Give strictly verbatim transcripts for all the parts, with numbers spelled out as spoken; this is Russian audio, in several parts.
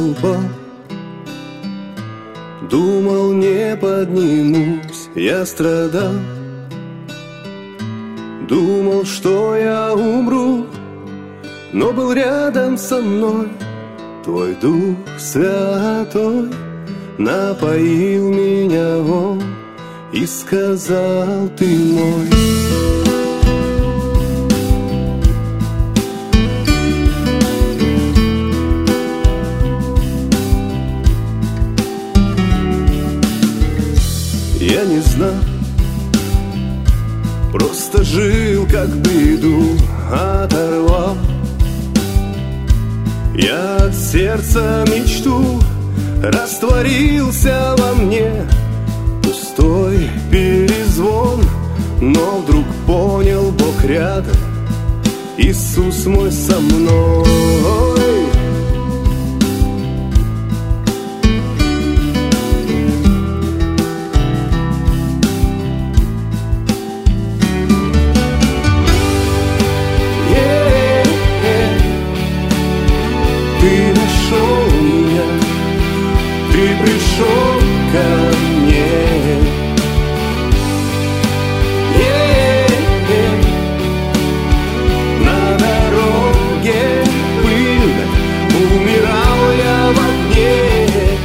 упал, думал, не поднимусь, я страдал. Думал, что я умру, но был рядом со мной Твой Дух Святой. Напоил меня Он и сказал: ты мой. Я не знал, просто жил, как беду оторвал. Я от сердца мечту растворился во мне, пустой перезвон. Но вдруг понял, Бог рядом, Иисус мой со мной. Пришел ко мне, е-е-е. На дороге пыльной умирал я в огне,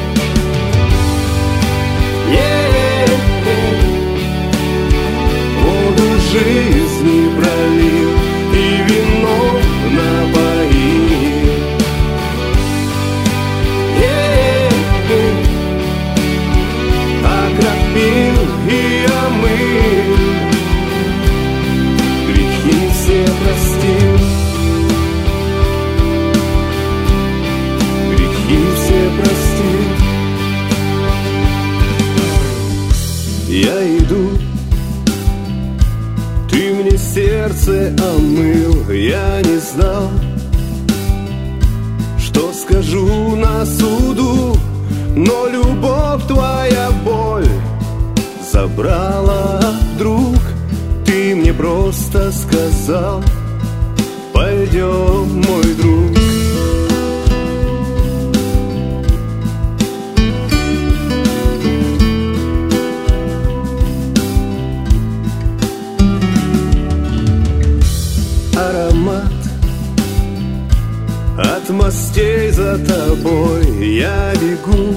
е-е-е. Воду жизни пролил и вино напоил, окропил и омыл, грехи все простил, грехи все простил. Я иду, ты мне сердце омыл. Я не знал, что скажу на суду, но любовь твоя боль забрала вдруг. Ты мне просто сказал: пойдем, мой друг. Аромат от мостей за тобой я бегу,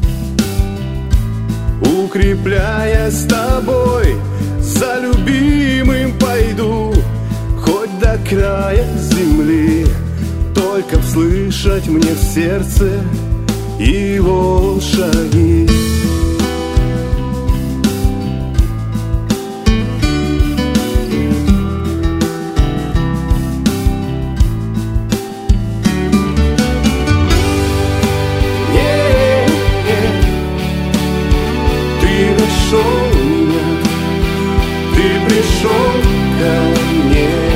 укрепляясь с тобой, за любимым пойду, хоть до края земли, только вслышать мне в сердце его шаги. Ты пришел ко мне,